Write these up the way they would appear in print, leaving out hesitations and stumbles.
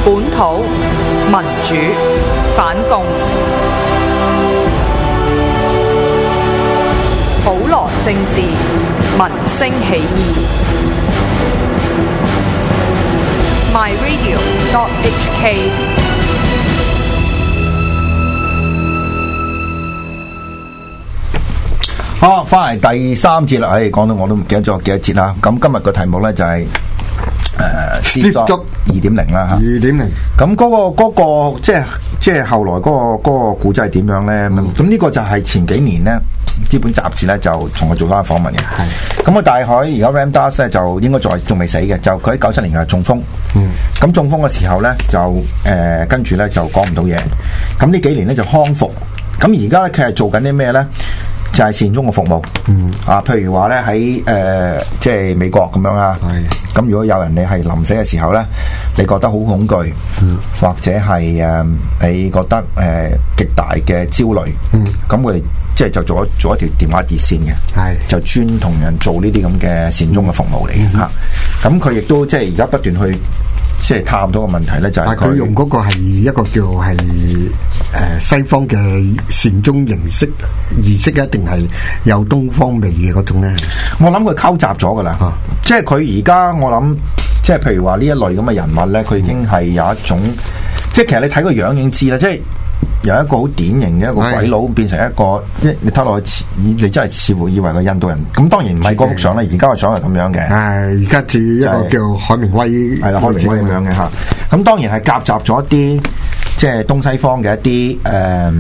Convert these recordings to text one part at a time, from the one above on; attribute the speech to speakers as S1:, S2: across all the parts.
S1: 本土民主反共，普羅政治民聲起義。myradio.hk。
S2: 好，翻嚟第三節啦。講到我都唔記得咗幾多節啦。咁今日個題目咧就係Steve Jobs 2.0啦嚇。
S3: 2.0。咁
S2: 嗰個即係後來嗰個故仔係點樣咧？咁呢個就係前幾年咧，呢本雜誌咧就同我做翻訪問嘅。係。咁啊，大海而家 Ram Dass 咧就應該仲未死嘅，就佢喺97年係中風。咁中風嘅時候咧就跟住咧就講唔到嘢。咁呢幾年咧就康復。咁而家咧佢係做緊啲咩咧？就係善終嘅服務，譬如話咧喺即係美國咁樣啊，咁如果有人你係臨死嘅時候咧，你覺得好恐懼，或者係你覺得極大嘅焦慮，咁佢哋即係就做一條電話熱線嘅，就專同人做呢啲咁嘅善終嘅服務嚟嘅嚇。咁佢亦都即係而家不斷去即係探討個問題咧，就係
S3: 佢用嗰個係一個叫係西方嘅善終儀式啊，定係有東方味嘅嗰種咧？
S2: 我諗佢溝雜咗噶啦，即係佢而家我諗，即係譬如話呢一類咁嘅人物咧，佢已經係有一種，即係其實你睇個樣已經知啦，即係由一個好典型嘅一個鬼佬變成一個，即係你睇落去，你真係似乎以為個印度人。咁當然唔係嗰幅相啦，而家個相係咁樣嘅。
S3: 而家似一個叫海明威，係啦，
S2: 海明威咁樣嘅嚇。咁當然係夾雜咗一啲即係東西方嘅一啲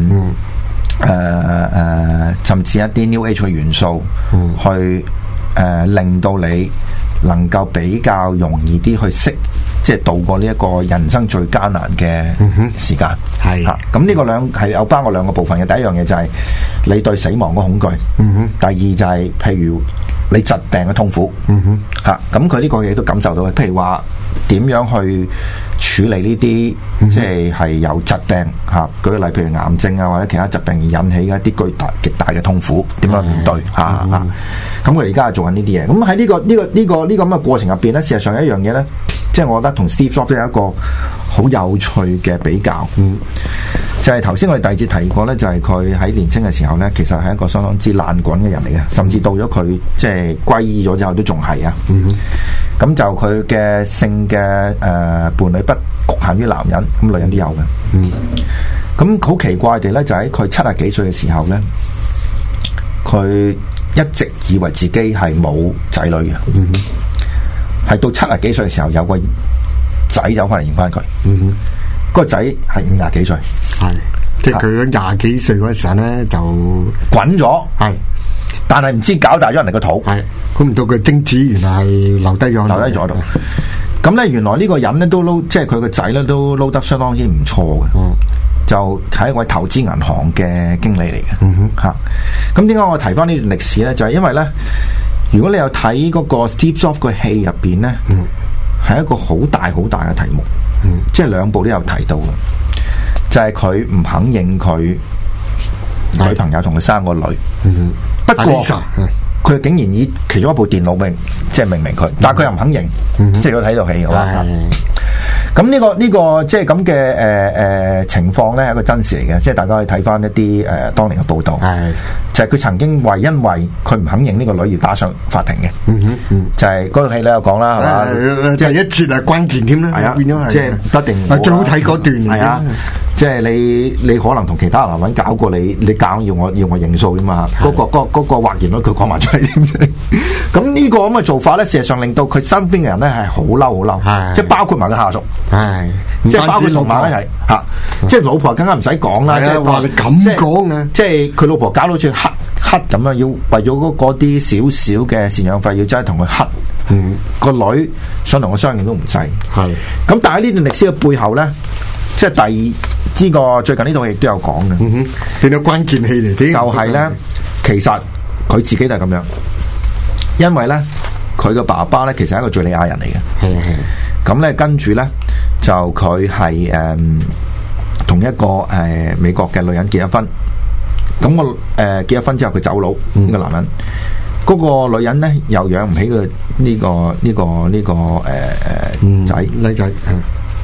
S2: 甚至一啲 New Age 嘅元素，去令到你能夠比較容易啲去即係度過呢一個人生最艱難嘅時間。係嚇，咁呢個係有包括兩個部分嘅。第一樣嘢就係你對死亡嘅恐懼，第二就係譬如你疾病嘅痛苦，嚇，咁佢呢個嘢都感受到嘅。譬如話點樣去處理呢啲即係有疾病嚇，舉個例，譬如癌症啊或者其他疾病而引起嘅一啲極大嘅痛苦，點樣面對嚇嚇？咁佢而家係做緊呢啲嘢。咁喺呢個咁嘅過程入邊咧，事實上有一樣嘢咧，即係我覺得同 Steve Jobs 有一個好有趣嘅比較。就係頭先我哋第二節提過咧，就係佢喺年輕嘅時候咧，其實係一個相當之爛滾嘅人嚟嘅，甚至到咗佢即係歸依咗之後都仲係啊。咁就佢嘅性嘅伴侶不局限於男人，咁女人都有嘅。咁好奇怪地咧，就喺佢70幾歲嘅時候咧，佢一直以為自己係冇仔女嘅，係到70幾歲嘅時候有個仔走翻嚟認翻佢。嗰個仔係50幾歲，係即係佢20幾歲嗰時候咧就滾咗，係，但係唔知搞大咗人哋個肚，係，估唔到佢精子原來係留低咗度。咁咧原來呢個人咧都撈，即係佢個仔咧都撈得相當之唔錯嘅，就係一位投資銀行嘅經理嚟嘅，嚇。咁點解我提翻呢段歷史咧？就係因為咧，如果你有睇嗰個 Steve Jobs 個戲入邊咧，係一個好大好大嘅題目。即係兩部都有提到嘅，就係佢唔肯認佢女朋友同佢生個女。不過佢竟然以其中一部電腦即係命名佢，但係佢又唔肯認。即係如果睇到戲嘅話，咁呢個即係咁嘅情況咧係一個真事嚟嘅，即係大家可以睇翻一啲當年嘅報道。就係佢曾經因為佢唔肯認呢個女而打上法庭嘅。就係嗰套戲你有講啦，係嘛？
S3: 即係一節係關鍵添啦。係啊，變咗係即係不定。最好睇嗰段嚟。係啊，
S2: 即係你可能同其他男人搞過你搞要我認數啫嘛。嗰個或然率佢講埋出嚟。咁呢個咁嘅做法咧，事實上令到佢身邊嘅人咧係好嬲好嬲，即係包括埋個下屬。係，即係包括同埋一齊嚇，即係老婆更加唔使講啦。即係話你咁講啊，即係佢老婆搞到好似黑咁樣，要為咗嗰啲少少嘅贍養費，要真係同佢黑。個女想同佢相認都唔使。係。咁但係呢段歷史嘅背後咧，即係呢個最近呢套戲亦都有講嘅。
S3: 變咗關鍵戲嚟嘅。
S2: 就係咧，其實佢自己就係咁樣，因為咧佢嘅爸爸咧其實係一個敘利亞人嚟嘅。係啊係。咁咧跟住咧就佢係同一個美國嘅女人結咗婚。咁我結咗婚之後佢走佬，呢個男人，嗰個女人咧又養唔起佢呢個仔女仔，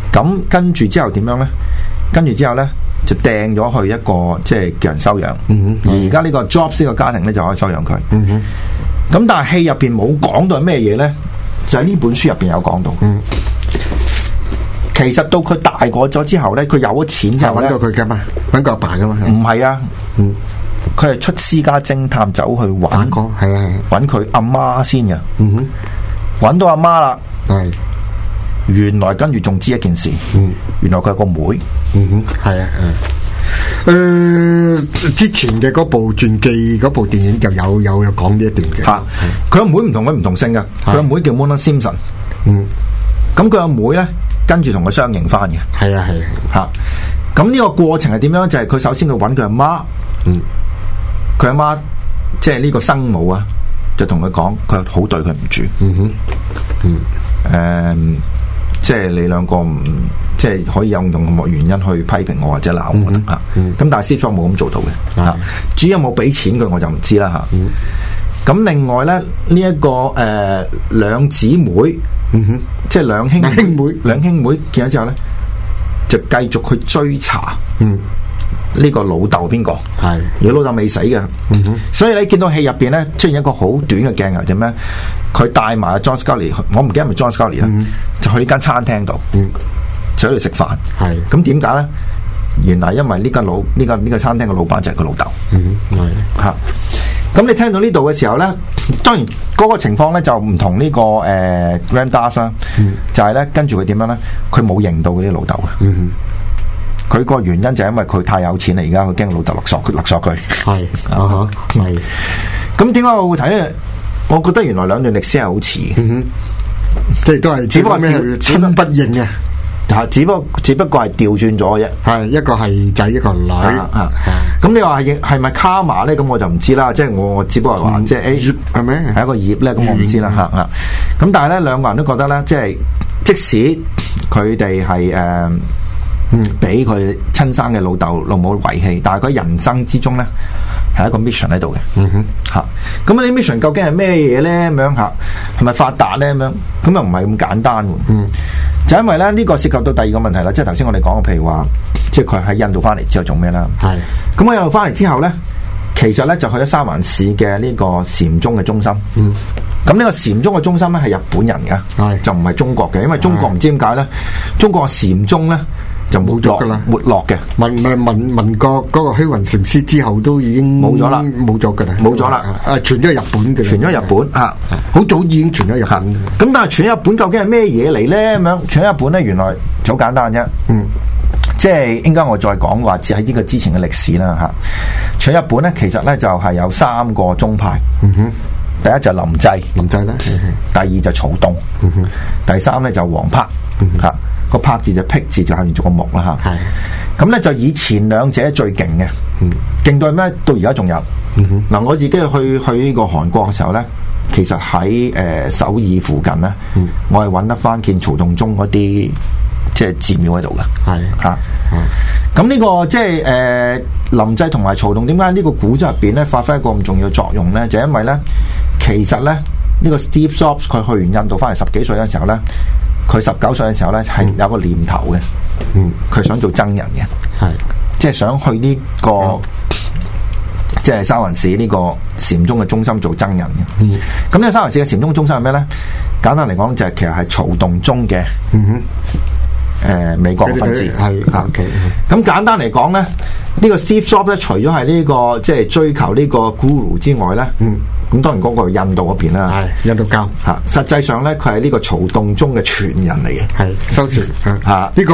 S2: 咁跟住之後點樣咧？跟住之後咧就掟咗去一個即係叫人收養。而而家呢個 Jobs 呢個家庭咧就可以收養佢。咁但係戲入邊冇講到係咩嘢咧？就喺呢本書入邊有講到。其實到佢大個咗之後咧，佢有咗錢之後咧，
S3: 揾到佢噶嘛，揾個阿爸噶嘛。
S2: 唔係啊，佢係出私家偵探走去揾，
S3: 係啊，
S2: 揾佢阿媽先嘅。揾到阿媽啦，
S3: 係。
S2: 原來跟住仲知一件事，原來佢有個妹。
S3: 係啊，之前嘅嗰部傳記嗰部電影就有講呢一段嘅。
S2: 吓，佢阿妹唔同佢唔同姓噶，佢阿妹叫 Mona Simpson。咁佢阿妹咧跟住同佢相認翻嘅。係啊係啊。吓，咁呢個過程係點樣？就係佢首先佢揾佢阿媽。佢阿媽即係呢個生母啊，就同佢講，佢好對佢唔住。即係你兩個唔即係可以有唔同嘅原因去批評我或者鬧我吓。咁但係 Steve Jobs 冇咁做到嘅吓。至於有冇俾錢佢我就唔知啦吓。咁另外咧呢一個兩姊妹，即係兩兄妹見咗之後咧，就繼續去追查。呢個老豆邊個？係，而老豆未死嘅。所以你見到戲入邊咧出現一個好短嘅鏡頭，點咧？佢帶埋 John Scully， 我唔記得係咪 John Scully 啦，就去呢間餐廳度，就喺度食飯。係，咁點解咧？原來因為呢個餐廳嘅老闆就係佢老豆。係吓，咁你聽到呢度嘅時候咧，當然嗰個情況咧就唔同呢個Ram Dass 啦，就係咧跟住佢點樣咧？佢冇認到嗰啲老豆嘅。佢個原因就係因為佢太有錢啦，而家佢驚老豆勒索佢。係係。咁點解我會睇咧？我覺得原來兩段歷史係好似嘅，即係都係只不過咩親不認嘅，吓只不過係調轉咗嘅啫。係一個係仔，一個女。咁你話係咪卡瑪咧？咁我就唔知啦。即係我只不過話即係業係咪係一個業咧？咁我唔知啦吓。咁但係咧兩個人都覺得咧，即係即使佢哋係俾佢親生嘅老豆老母遺棄，但係佢人生之中咧係一個 mission 喺度嘅。吓，咁啲 mission 究竟係咩嘢咧？咁樣吓，係咪發達咧？咁樣咁又唔係咁簡單。就因為咧呢個涉及到第二個問題啦，即係頭先我哋講嘅，譬如話，即係佢喺印度翻嚟之後做咩啦？係。咁喺印度翻嚟之後咧，其實咧就去咗三藩市嘅呢個禪宗嘅中心。咁呢個禪宗嘅中心咧係日本人嘅，就唔係中國嘅，因為中國唔知點解咧，中國禪宗咧就冇咗噶啦，沒落嘅。民國嗰個虛雲禪師之後都已經冇咗啦，冇咗噶啦，冇咗啦。傳咗日本嘅，傳咗日本吓，好早已經傳咗日本。咁但係傳日本究竟係咩嘢嚟咧？咁樣傳日本咧，原來就好簡單啫。即係應該我再講話，只喺呢個之前嘅歷史啦吓。傳日本咧，其實咧就係有三個宗派。第一就臨濟啦，第二就曹洞，第三咧就黃柏吓。個柏字就辟字就下面做個木啦吓。咁咧就以前兩者最勁嘅，勁到咩？到而家仲有。嗱，我自己去呢個韓國嘅時候咧，其實喺首爾附近咧，我係揾得翻見曹洞宗嗰啲即係寺廟喺度嘅。係吓。咁呢個即係臨濟同埋曹洞，點解呢個古仔入邊咧發揮一個咁重要嘅作用咧？就因為咧，其實咧呢個 Steve Jobs 佢去完印度翻嚟10幾歲嘅時候咧，佢19歲嘅時候咧係有個念頭嘅，佢想做僧人嘅，係即係想去呢個即係三藩市呢個禪宗嘅中心做僧人嘅。咁呢個三藩市嘅禪宗中心係咩咧？簡單嚟講就係其實係曹洞宗嘅。美國嘅分支係咁簡單嚟講咧，呢個 Steve Jobs 咧，除咗係呢個即係追求呢個 Guru 之外咧，咁當然嗰個係印度嗰邊啦，係印度教吓。實際上咧，佢係呢個曹洞宗嘅傳人嚟嘅，係收傳吓。呢個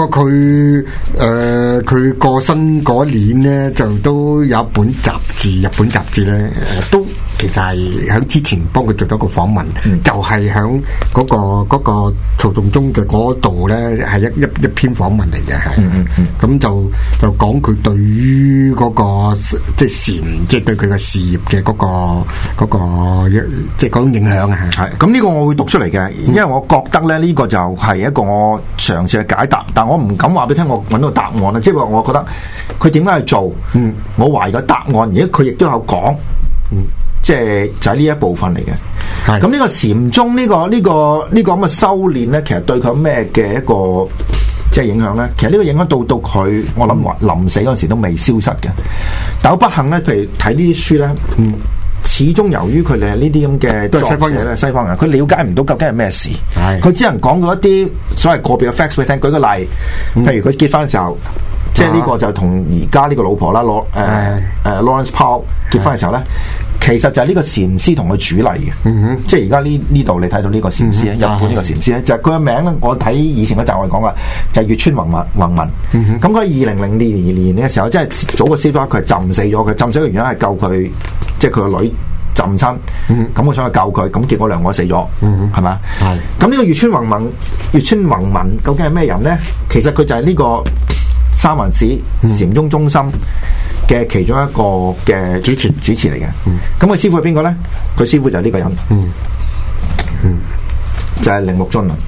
S2: 佢過身嗰年咧，就都有一本雜誌，日本雜誌咧，都其實係喺之前幫佢做咗個訪問，就係喺嗰個曹洞宗嘅嗰度咧，係一篇訪問嚟嘅，係咁就講佢對於嗰個即係禪，即係對佢嘅事業嘅嗰個即係嗰種影響啊。係咁呢個我會讀出嚟嘅，因為我覺得咧呢個就係一個我嘗試去解答，但我唔敢話俾你聽我揾到答案啦。即係話我覺得佢點解去做，我懷疑個答案，而家佢亦都有講。即係就係呢一部分嚟嘅。咁呢個禪宗呢個咁嘅修煉咧，其實對佢有咩嘅一個即係影響咧？其實呢個影響到佢，我諗話臨死嗰陣時都未消失嘅。但好不幸咧，譬如睇呢啲書咧，始終由於佢哋係呢啲咁嘅
S3: 都係西方人，
S2: 西方人佢了解唔到究竟係咩事，佢只能講到一啲所謂個別嘅 facts 俾你聽。舉個例，譬如佢結婚嘅時候，即係呢個就同而家呢個老婆啦，Lawrence Powell 結婚嘅時候咧。其實就係呢個禪師同佢主禮嘅，即係而家呢度你睇到呢個禪師咧，日本呢個禪師咧，就係佢嘅名咧。我睇以前嗰集我講嘅就係月川宏文。咁佢2002年嘅時候，即係早個 Steve Jobs 佢係浸死咗，佢浸死嘅原因係救佢，即係佢個女浸親。咁我想去救佢，咁結果兩個死咗，係咪？咁呢個月川宏文究竟係咩人咧？其實佢就係呢個三藩市禪宗中心嘅其中一個嘅主持嚟嘅，咁佢師傅係邊個咧？佢師傅就係呢個人，就係鈴木俊麟，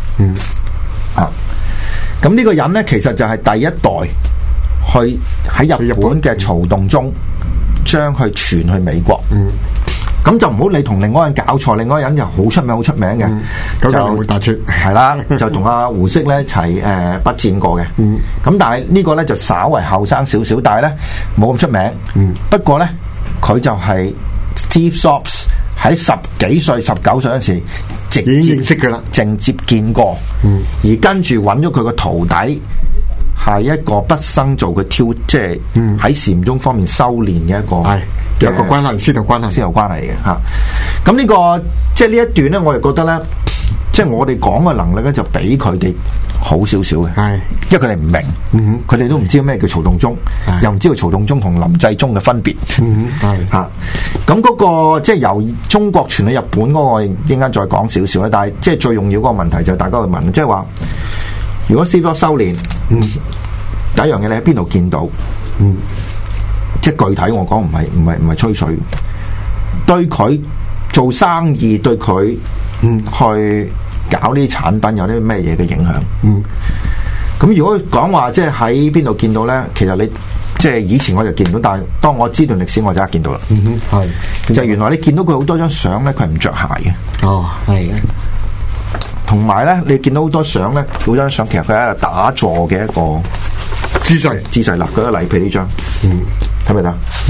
S2: 咁呢個人咧，其實就係第一代去喺日本嘅曹洞宗將佢傳去美國，咁就唔好你同另外一個人搞錯，另外一個人就好出名嘅，
S3: 就會突出
S2: 係啦，就同阿胡適咧一齊筆戰過嘅，咁但係呢個咧就稍為後生少少，但係咧冇咁出名，不過咧佢就係 Steve Jobs 喺19歲嗰陣時
S3: 已經認識佢啦，
S2: 直接見過，而跟住揾咗佢個徒弟。係一個畢生做佢即係喺禪宗方面修煉嘅一個，
S3: 有一個關係，師徒關係
S2: 嚟嘅嚇。咁呢個即係呢一段咧，我哋覺得咧，即係我哋講嘅能力咧，就比佢哋好少少嘅。因為佢哋唔明，佢哋都唔知咩叫曹洞宗，又唔知道曹洞宗同臨濟宗嘅分別。嚇。咁嗰個即係由中國傳去日本嗰個，應該再講少少咧。但係即係最重要嗰個問題就係大家去問，即係話。如果試咗修煉，第一樣嘢你喺邊度見到？即係具體我講唔係吹水，對佢做生意，對佢去搞呢啲產品有啲咩嘢嘅影響？咁如果講話即係喺邊度見到咧？其實你即係以前我就見唔到，但係當我知段歷史，我就一見到啦。就原來你見到佢好多張相咧，佢係唔着鞋嘅。
S3: 哦，係嘅。
S2: 同埋咧，你見到好多相咧，好多相其實佢係一個打坐嘅一個姿勢啦。舉個例，譬如呢張，睇唔睇得？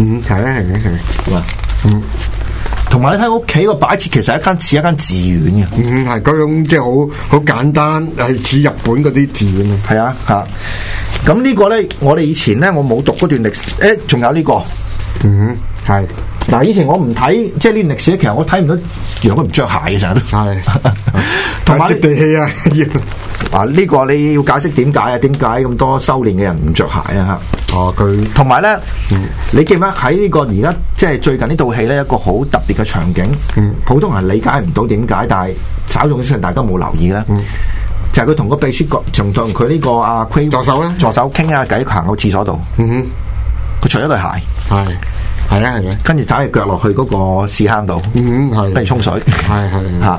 S2: 係。同埋你睇屋企個擺設，其實似一間寺院嘅。
S3: 係嗰種即係好簡單，係似日本嗰啲寺院。
S2: 係啊，嚇。咁呢個咧，我哋以前咧，我冇讀嗰段歷史，仲有呢個。係。嗱，以前我唔睇即係呢段歷史，其實我睇唔到，原來佢唔着鞋嘅成日都。係，同埋接地氣啊！嗱，呢個你要解釋點解啊？點解咁多修煉嘅人唔着鞋啊？嚇！佢同埋咧，你記唔記得喺呢個而家即係最近呢套戲咧，一個好特別嘅場景，普通人理解唔到點解，但係稍縱即逝，大家冇留意咧，就係佢同個秘書同佢呢個阿助手傾下偈，行到廁所度，佢除咗對鞋，係啊，跟住踩隻腳落去嗰個屎坑度，跟住沖水，嚇。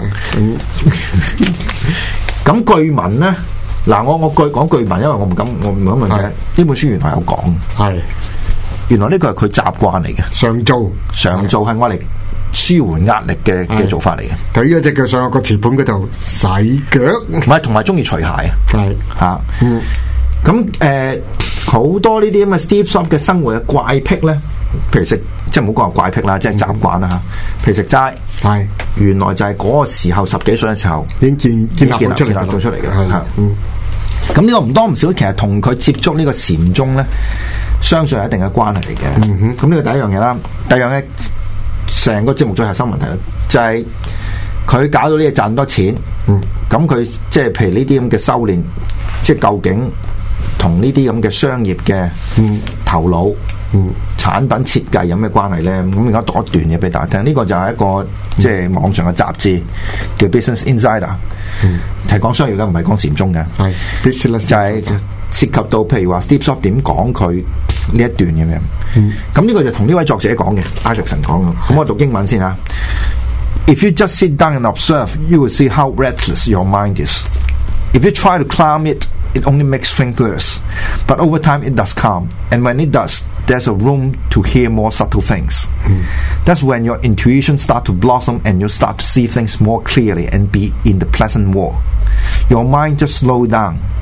S2: 咁據聞咧，嗱我講據聞，因為我唔敢問嘅。呢本書原來有講，原來呢個係佢習慣嚟嘅，常做係我嚟舒緩壓力嘅做法嚟嘅。
S3: 佢嗰隻腳上個瓷盤嗰度洗腳，
S2: 唔係同埋中意除鞋啊，咁好多呢啲咁嘅 Steve Jobs 嘅生活嘅怪癖咧。譬如食，即係唔好講話怪癖啦，即係習慣啦吓。譬如食齋，原來就係嗰個時候10幾歲嘅時候
S3: 已經建立咗出嚟嘅。
S2: 咁呢個唔多唔少，其實同佢接觸呢個禪宗咧，相信係一定嘅關係嚟嘅。咁呢個第一樣嘢啦，第二樣嘢，成個節目最核心問題咧，就係佢搞到呢嘢賺多錢。咁佢即係譬如呢啲咁嘅修煉，即係究竟同呢啲咁嘅商業嘅頭腦。產品設計有咩關係咧？咁而家讀一段嘢俾大家聽，呢個就係一個即係網上嘅雜誌叫 Business Insider，係講商業嘅，唔係講禪宗嘅。係就係涉及到譬如話 Steve Jobs 點講佢呢一段咁樣。咁呢個就同呢位作者講嘅 Isaacson 講嘅。咁我讀英文先嚇。If you just sit down and observe, you will see how restless your mind is. If you try to climb it, it only makes things worse. But over time, it does calm. And when it does, there's a room to hear more subtle things. That's when your intuition starts to blossom and you start to see things more clearly and be in the pleasant world. Your mind just slows down.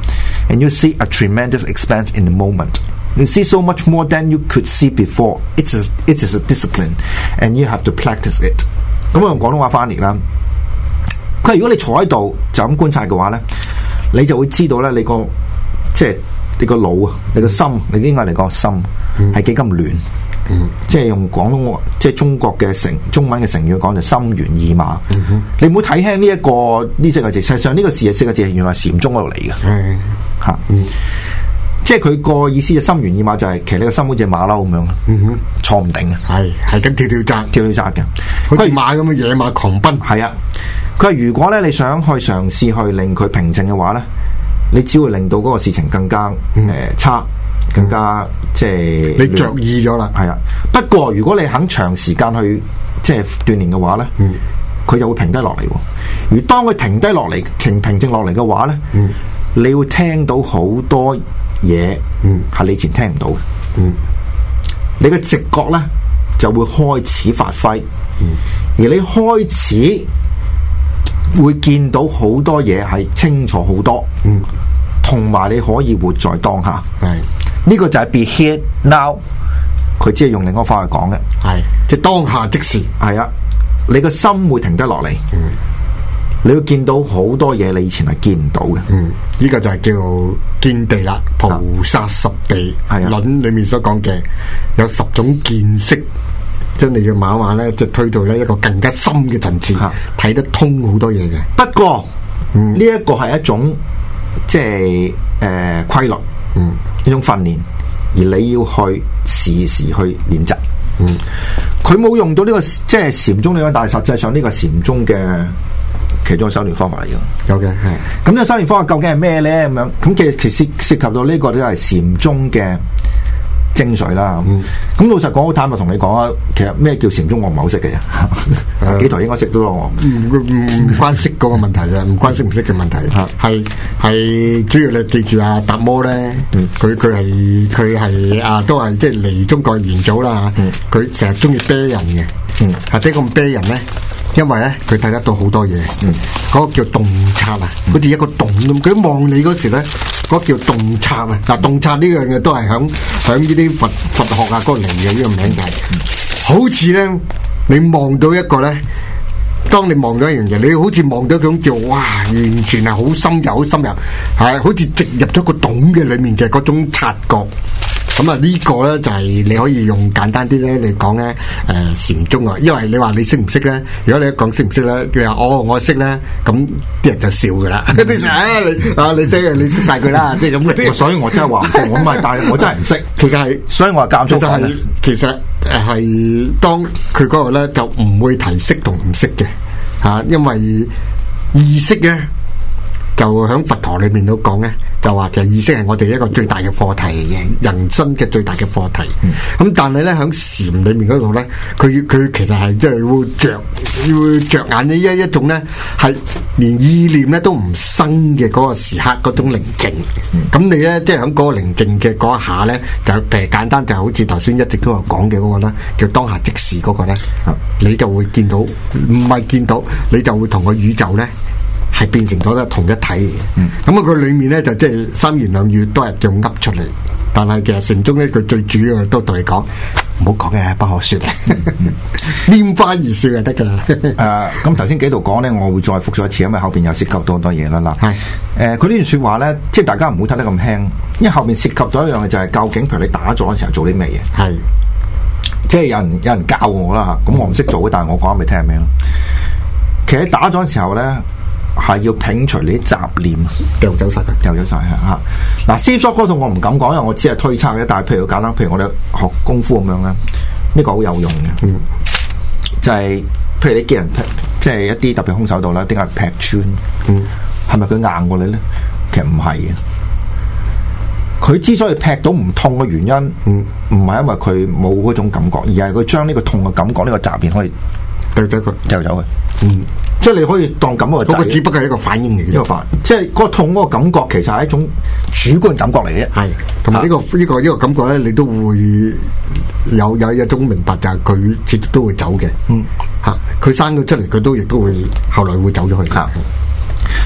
S2: and you see a tremendous expanse in the moment. You see so much more than you could see before. It is a discipline, and you have to practice it. 咁我用廣東話翻譯啦。佢話如果你坐喺度就咁觀察嘅話咧，你就會知道咧，你個即係你個腦啊，你個心，你應該嚟講心係幾咁亂。即係用廣東即係中國嘅中文嘅成語講就心猿意馬。你唔好睇輕呢四個字，實際上呢個四個字係原來係禪宗嗰度嚟嘅。嚇，即係佢個意思就心猿意馬就係其實你個心好似馬騮咁樣，坐唔定嘅，
S3: 係咁跳紮嘅，好似馬咁嘅野馬狂奔。係啊，
S2: 佢話如果咧你想去嘗試去令佢平靜嘅話咧，你只會令到嗰個事情更加差。更加即係
S3: 你着意咗啦，
S2: 係啊。不過如果你肯長時間去即係鍛煉嘅話咧，佢就會停低落嚟。而當佢停低落嚟、平靜落嚟嘅話咧，你會聽到好多嘢係你以前聽唔到嘅。你嘅直覺咧就會開始發揮，而你開始會見到好多嘢係清楚好多，同埋你可以活在當下。呢個就係 be here now， 佢只係用另一個方法去講嘅，
S3: 即係當下即時。
S2: 係啊，你個心會停得落嚟，你會見到好多嘢你以前係見唔到嘅。
S3: 呢個就係叫見地啦，菩薩十地論裏面所講嘅有10種見識，將你嘅慢慢咧就推到呢一個更加深嘅層次，睇得通好多嘢嘅。
S2: 不過呢一個係一種即係規律。呢種訓練，而你要去時時去練習。佢冇用到呢個即係禪宗理論，但係實際上呢個禪宗嘅其中嘅修煉方法嚟嘅。
S3: 有嘅係。咁
S2: 呢個修煉方法究竟係咩咧？咁樣咁其實涉及到呢個都係禪宗嘅精髓啦。咁老實講，好坦白同你講啊，其實咩叫禪宗我唔係好識嘅啫。幾台應該識到咯，我
S3: 唔關識嗰個問題嘅，唔關識唔識嘅問題，係主要你記住阿達摩咧，佢係都係即係嚟中國元祖啦。佢成日中意啤人嘅，或者咁啤人咧，因為咧佢睇得到好多嘢。嗰個叫洞察啊，好似一個洞咁。佢望你嗰時咧，嗰個叫洞察啊。嗱，洞察呢樣嘢都係響呢啲佛學啊嗰個嚟嘅呢個名係。好似咧，你望到一個咧，當你望到一樣嘢，你好似望到一種叫哇，完全係好深入、好深入，係好似植入咗個洞嘅裏面嘅嗰種察覺。咁啊，呢個咧就係你可以用簡單啲咧嚟講咧，禪宗啊，因為你話你識唔識咧？如果你一講識唔識咧，佢話我識咧，咁啲人就笑噶啦。你識晒佢啦，即係咁嘅。
S2: 所以我真係話唔識，我唔係，但係我真係唔識。
S3: 其實係，所以我話監督係，其實係當佢嗰度咧就唔會提識同唔識嘅嚇，因為意識咧就喺佛陀裏面都講咧。就話其實意識係我哋一個最大嘅課題嘅，人生嘅最大嘅課題。咁但係咧喺禪裏面嗰度咧，佢其實係即係會着眼呢一種咧係連意念咧都唔生嘅嗰個時刻嗰種寧靜。咁你咧即係喺嗰個寧靜嘅嗰一下咧，就譬如簡單就好似頭先一直都有講嘅嗰個啦，叫當下即時嗰個咧，你就會見到，唔係見到，你就會同個宇宙咧。係變成咗同一體嘅，咁佢裏面咧就即係三言兩語都係用噏出嚟，但係其實禪宗咧佢最主要都同你講，唔好講嘅，不可說嘅，拈花而笑就得噶啦。
S2: 咁頭先幾度講咧，我會再複述一次，因為後邊又涉及到好多嘢啦。嗱，佢呢段說話咧，即係大家唔好睇得咁輕，因為後邊涉及到一樣嘅就係究竟，譬如你打坐嘅時候做啲咩嘢？係，即係有人教我啦吓，咁我唔識做嘅，但係我講俾你聽係咩咯？其實打坐嘅時候咧。係要摒除你啲雜念，
S3: 掉走晒佢，
S2: 掉走晒嚇。嗱，Steve Jobs嗰套我唔敢講，因為我只係推測嘅。但係譬如簡單，譬如我哋學功夫咁樣咧，呢個好有用嘅。就係譬如你見人劈，即係一啲特別空手道啦，點解劈穿？係咪佢硬過你咧？其實唔係嘅。佢之所以劈到唔痛嘅原因，唔係因為佢冇嗰種感覺，而係佢將呢個痛嘅感覺，呢個雜念可以掉走佢，掉走佢。即係你可以當咁嗰個
S3: 只不過係一個反應嚟嘅，
S2: 一個反應，即係嗰個痛嗰個感覺其實係一種主觀感覺嚟嘅。係，
S3: 同埋呢個感覺咧，你都會有一種明白，就係佢始終都會走嘅。佢生咗出嚟，佢亦都會後來會走咗去。嗱，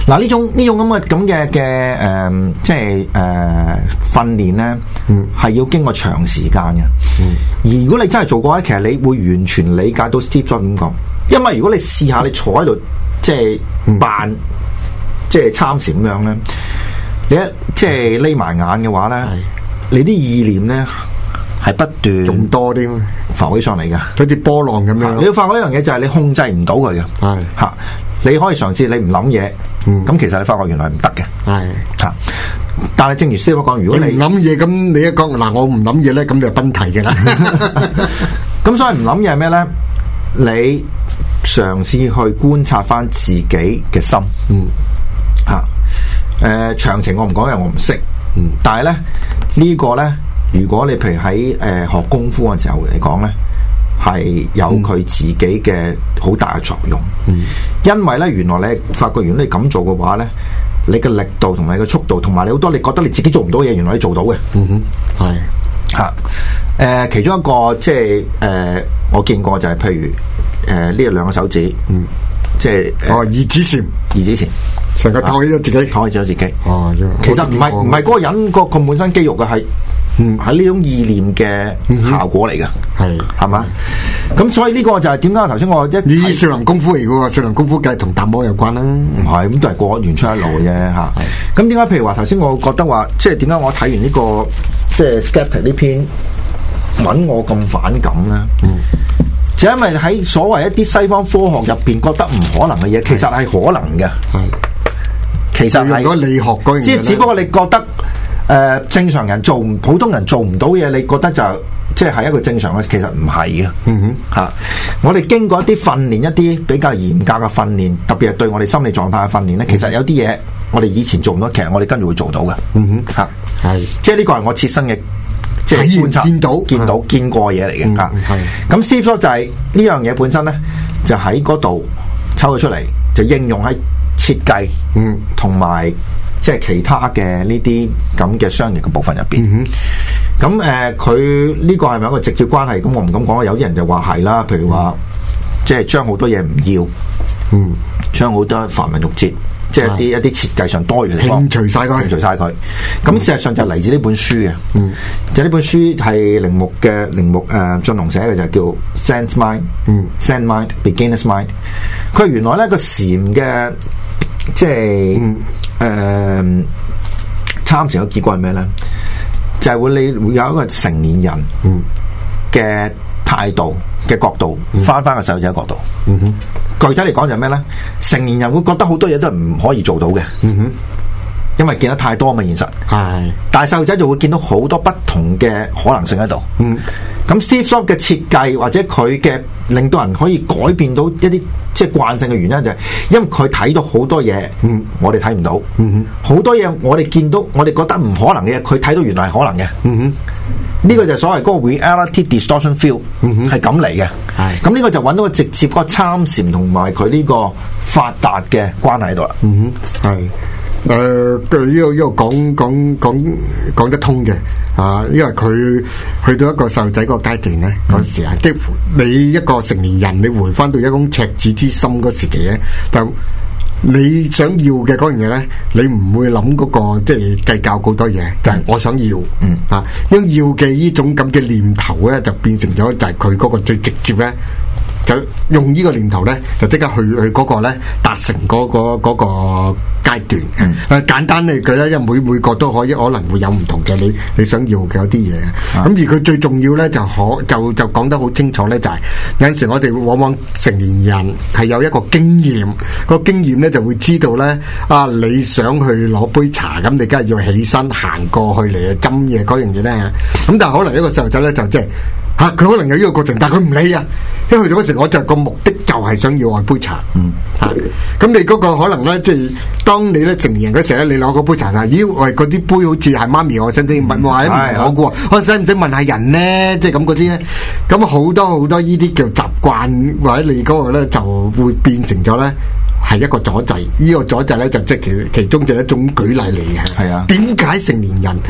S2: 嗱，呢種咁嘅即係訓練咧，係要經過長時間嘅。而如果你真係做過咧，其實你會完全理解到 Steve Jobs 點講。因為如果你試下你坐喺度，即係扮即係參禪咁樣咧，你一即係匿埋眼嘅話咧，你啲意念咧係不斷
S3: 仲多啲
S2: 浮起上嚟嘅，
S3: 好似波浪咁樣。
S2: 你要發覺一樣嘢就係你控制唔到佢嘅，係嚇。你可以嘗試你唔諗嘢，咁其實你發覺原來唔得嘅，係嚇。但係正如師傅講，如果你唔諗嘢，咁你一講嗱，我唔諗嘢咧，咁就崩題嘅啦。咁所以唔諗嘢係咩咧？你嘗試去觀察翻自己嘅心，嚇。詳情我唔講，因為我唔識。但係咧呢個咧，如果你譬如喺學功夫嘅時候嚟講咧，係有佢自己嘅好大嘅作用。因為咧原來你發覺，如果你咁做嘅話咧，你嘅力度同埋你嘅速度，同埋你好多你覺得你自己做唔到嘢，原來你做到嘅。係嚇。其中一個即係我見過就係譬如呢兩個手指，即係二指禪，二指禪。成個托起咗自己，托起咗自己。哦，其實唔係嗰個人個本身肌肉嘅，係喺呢種意念嘅效果嚟嘅，係嘛？咁所以呢個就係點解頭先我以少林功夫嚟嘅喎，少林功夫梗係同達摩有關啦。唔係，咁都係過完出一路嘅啫嚇。咁點解譬如話頭先我覺得話，即係點解我睇完呢個即係 Skeptic 呢篇文我咁反感咧？就因為喺所謂一啲西方科學入邊覺得唔可能嘅嘢，其實係可能嘅。其實係理學嗰樣嘢，即係只不過你覺得正常人普通人做唔到嘢，你覺得就即係一個正常嘅，其實唔係嘅。嚇！我哋經過一啲訓練，一啲比較嚴格嘅訓練，特別係對我哋心理狀態嘅訓練咧，其實有啲嘢我哋以前做唔到，其實我哋跟住會做到嘅。嚇！係，即係呢個係我切身嘅即係觀察、見過嘢嚟嘅。嚇！咁 Steve Jobs 就係呢樣嘢本身咧，就喺嗰度抽咗出嚟，就應用喺設計，同埋即係其他嘅呢啲咁嘅商業嘅部分入邊。咁佢呢個係咪一個直接關係？咁我唔敢講。有啲人就話係啦，譬如話即係將好多嘢唔要，將好多繁文縟節，即係一啲設計上多餘嘅地方，清除晒佢。咁事實上就嚟自呢本書嘅，就呢本書係鈴木俊龍寫嘅，就叫 Zen Mind，Zen Mind Beginner's Mind。佢原來咧個禪嘅即係參禪嘅結果係咩咧？就係你會有一個成年人嘅態度嘅角度，翻個細路仔角度。具體嚟講就係咩咧？成年人會覺得好多嘢都係唔可以做到嘅，因為見得太多嘛現實。係，但係細路仔就會見到好多不同嘅可能性喺度。咁 Steve Jobs 嘅設計或者佢嘅令到人可以改變到一啲即係慣性嘅原因，就係因為佢睇到好多嘢，我哋睇唔到。好多嘢我哋見到，我哋覺得唔可能嘅嘢，佢睇到原來係可能嘅。呢個就係所謂嗰個 reality distortion field，係咁嚟嘅。咁呢個就揾到個直接嗰個參禪同埋佢呢個發達嘅關係喺度啦。係。呢個講得通嘅啊，因為佢去到一個細路仔個階段咧，嗰時啊，幾乎你一個成年人，你回翻到一種赤子之心嗰時期咧，就你想要嘅嗰樣嘢咧，你唔會諗嗰個即係計較好多嘢，就係我想要，啊，因要嘅呢種咁嘅念頭咧，就變成咗就係佢嗰個最直接咧。就用呢個念頭咧，就即刻去嗰個咧達成嗰個階段。簡單嚟講咧，因為每個都可能會有唔同嘅你想要嘅有啲嘢。咁而佢最重要咧就講得好清楚咧，就係有陣時我哋往往成年人係有一個經驗，個經驗咧就會知道咧啊，你想去攞杯茶，咁你梗係要起身行過去嚟斟嘢嗰樣嘢咧。咁但係可能一個細路仔咧就即係。佢可能有呢個過程，但係佢唔理啊！因為去到嗰時，我就個目的就係想要我杯茶。咁你嗰個可能咧，即係當你咧成年人嗰時咧，你攞嗰杯茶，咦？喂，嗰啲杯好似係媽咪，我使唔使問？或者唔係我嘅喎，我使唔使問下人咧？即係咁嗰啲咧，咁好多呢啲叫習慣，或者你嗰個咧就會變成咗咧係一個阻滯。呢個阻滯咧就即係其中就一種舉例嚟嘅。係啊，點解成年人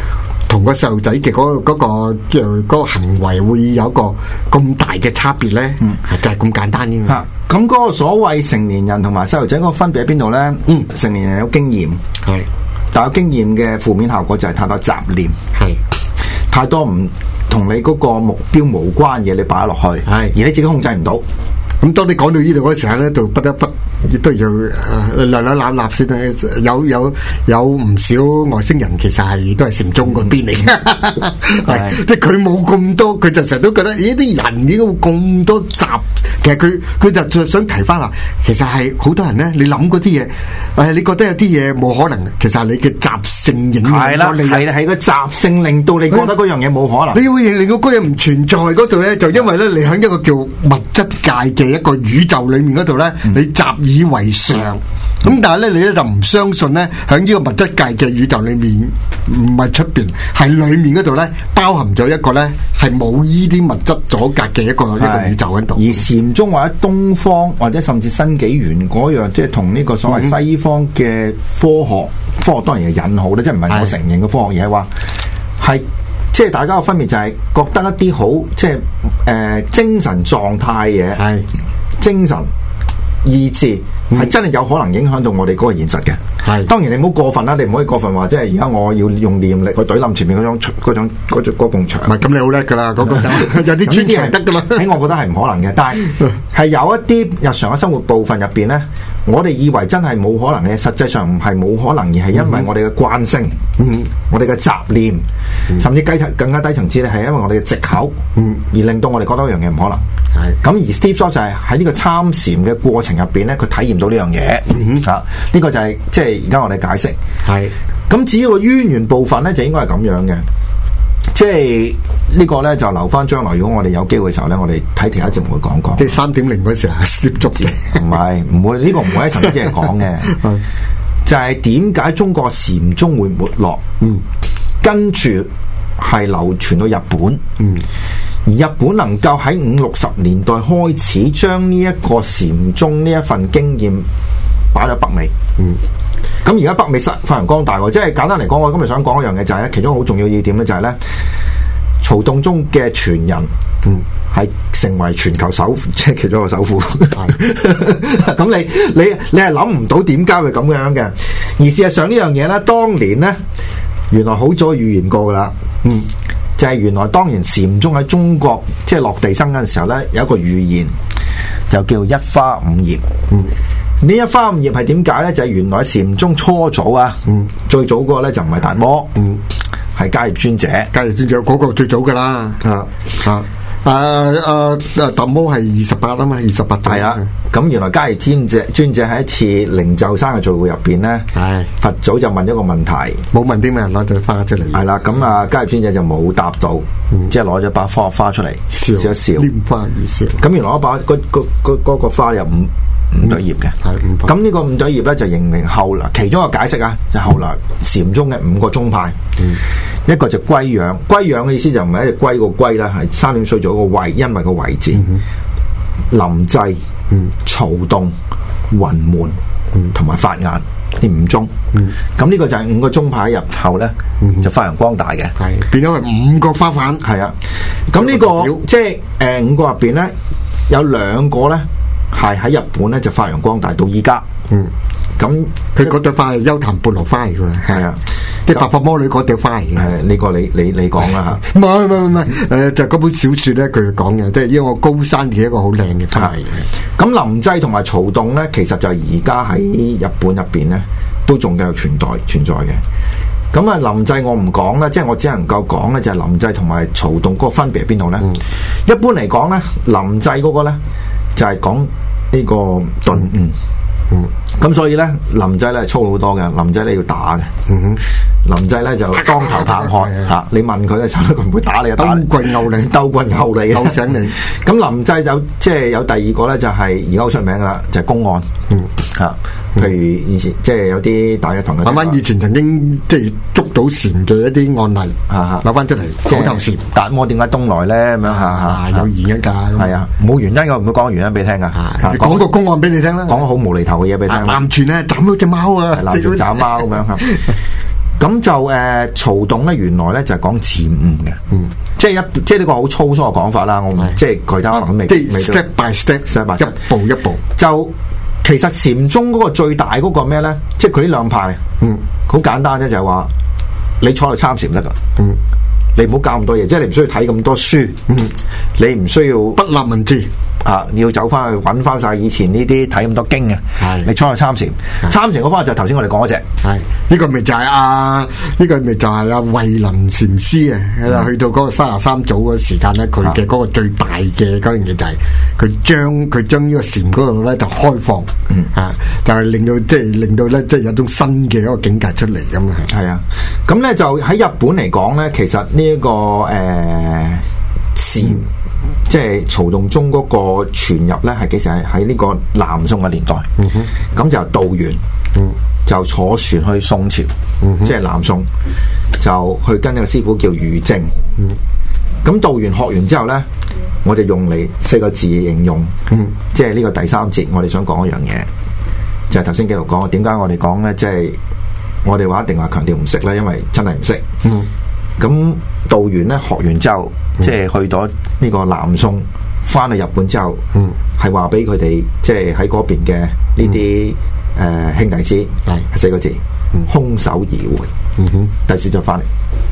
S3: 同個細路仔嘅嗰個行為會有一個咁大嘅差別咧？就係咁簡單啫嘛。
S2: 咁嗰個所謂成年人同埋細路仔嗰個分別喺邊度咧？成年人有經驗，係，但有經驗嘅負面效果就係太多雜念，係，太多唔同你嗰個目標無關嘢，你擺落去，係，而你自己控制唔到。
S3: 咁當你講到呢度嗰時候咧，就不得不亦都要兩立先咧。有唔少外星人其實都係禪宗嗰邊嚟嘅，即係佢冇咁多，佢就成日都覺得咦啲人點解咁多雜？其實佢就想提翻啦，其實係好多人咧，你諗嗰啲嘢，你覺得有啲嘢冇可能，其實係你嘅習性影響咗你。
S2: 係個習性令到你覺得嗰樣嘢冇可能。
S3: 你會令到嗰樣唔存在嗰度咧，就因為咧你喺一個叫物質界嘅一個宇宙裏面嗰度咧，你習以為常。咁但係咧，你咧就唔相信咧，喺呢個物質界嘅宇宙裏面，唔係出邊，係裏面嗰度咧，包含咗一個咧，係冇依啲物質阻隔嘅一個宇宙喺度。而
S2: 禪宗或者東方或者甚至新紀元嗰樣，即係同呢個所謂西方嘅科學當然係引號咧，即係唔係我承認嘅科學，而係話係即係大家嘅分別就係覺得一啲好即係精神狀態嘢，係精神意志。係真係有可能影響到我哋嗰個現實嘅。係當然你唔好過分啦，你唔可以過分話，即係而家我要用念力去懟冧前面嗰埲牆。唔係咁你好叻噶啦，嗰個有啲專啲係得噶啦。喺我覺得係唔可能嘅，但係有一啲日常嘅生活部分入邊咧，我哋以為真係冇可能嘅，實際上唔係冇可能，而係因為我哋嘅慣性，我哋嘅雜念，甚至更加低層次咧，係因為我哋嘅藉口，而令到我哋覺得一樣嘢唔可能。係咁而 Steve Jobs 就係喺呢個參禪嘅過程入邊咧，佢體驗到呢樣嘢啊！呢個就係即係而家我哋解釋。係咁至於個淵源部分咧，就應該係咁樣嘅，即係呢個咧就留翻將來，如果我哋有機會嘅時候咧，我哋睇其他節目會講講。即係3.0嗰時候 Steve Jobs 唔係唔會呢個唔會喺層次係講嘅，就係點解中國禪宗會沒落？跟住係流傳到日本。而日本能夠喺50、60年代開始將呢一個禪宗呢一份經驗擺咗北美，咁而家北美發揚光大喎，即係簡單嚟講，我今日想講一樣嘢就係咧，其中好重要要點咧就係咧，曹洞宗嘅傳人，係成為全球首富，即係其中一個首富。咁你係諗唔到點解會咁樣嘅，而事實上呢樣嘢咧，當年咧原來好早預言過噶啦，就係原來當年禪宗喺中國即係落地生嗰陣時候咧，有一個預言就叫一花五葉。呢一花五葉係點解咧？就係原來禪宗初祖啊，最早嗰個咧就唔係達摩，係迦葉尊者。迦葉尊者嗰個最早噶啦，達摩係28啊嘛，28係啦。咁原來迦葉尊者喺一次靈鷲山嘅聚會入邊咧，佛祖就問一個問題，冇問啲咩人攞咗花出嚟。係啦，咁啊迦葉尊者就冇答到，即係攞咗把花出嚟，笑一笑，拈花而笑。咁原來嗰個花有五對葉嘅，咁呢個五對葉咧就形成後來其中一個解釋啊，就後來禪宗嘅5個宗派，一個就歸養，歸養嘅意思就唔係一隻龜個龜啦，係3點水做一個位，因為個位字，臨濟、曹洞、雲門同埋法眼呢5宗，咁呢個就係5個宗派入後咧就發揚光大嘅，係變咗係5個花瓣，係啊，咁呢個即係5個入邊咧有2個咧。係喺日本咧就發揚光大到依家，咁佢嗰朵花係幽檀缽羅花嚟嘅，係啊，即係白髮魔女嗰朵花嚟嘅。係呢個你講啦吓，唔係，就嗰本小說咧佢講嘅，即係因為高山嘅一個好靚嘅花嚟嘅。咁臨濟同埋曹洞咧，其實就係而家喺日本入邊咧都仲有存在嘅。咁啊，臨濟我唔講啦，即係我只能夠講咧，就係臨濟同埋曹洞嗰個分別喺邊度咧？一般嚟講咧，臨濟嗰個咧。就係講呢個頓悟，咁所以咧臨濟咧粗好多嘅，臨濟你要打嘅，臨濟咧就當頭棒喝嚇，你問佢咧，佢唔會打你，打兜棍毆你，兜棍毆你，毆醒你。咁臨濟有即係有第二個咧，就係而家好出名噶啦，就係公案嚇。譬如以前即係有啲大一堂嘅，諗翻以前曾經即係捉到禪嘅一啲案例，攞翻出嚟口頭禪。達摩點解東來咧？咁樣有原因㗎。係啊，冇原因我唔會講原因俾你聽㗎。講個公案俾你聽啦，講好無厘頭嘅嘢俾你聽。南傳咧斬咗隻貓啊，南傳斬貓咁樣嚇。 咁就曹洞咧，原來咧就係講漸悟嘅，即係呢個好粗疏嘅講法啦。我唔即係具體可能未
S3: step by step， 一步一步。
S2: 就其實禪宗嗰個最大嗰個咩咧？即係佢呢兩派，好簡單啫，就係話你坐嚟參禪得噶，你唔好教咁多嘢，即係你唔需要睇咁多書，你唔需要
S3: 不立文字。
S2: 要走翻去揾翻晒以前呢啲睇咁多經嘅，你坐去參禪。參禪嗰方就係頭先我哋講嗰隻，
S3: 呢個咪就係呢個咪就係阿慧能禪師啊！去到嗰個33祖嗰時間咧，佢嘅嗰個最大嘅嗰樣嘢就係佢將呢個禪嗰度咧就開放，就係令到咧即係有種新嘅一個境界出嚟咁啊！
S2: 係啊，咁咧就喺日本嚟講咧，其實呢一個禪。即係曹洞宗嗰個傳入咧，係幾時喺呢個南宋嘅年代？咁就道元就坐船去宋朝，即係南宋就去跟呢個師傅叫俞正。咁道元學完之後咧，我就用嚟4個字形容，即係呢個第3節，我哋想講一樣嘢，就係頭先繼續講，點解我哋講咧？即係我哋話一定話強調唔識咧，因為真係唔識。咁道元咧學完之後，即係去到呢個南宋，翻去日本之後，係話俾佢哋即係喺嗰邊嘅呢啲兄弟知，係4個字，空手而回。第4再翻嚟。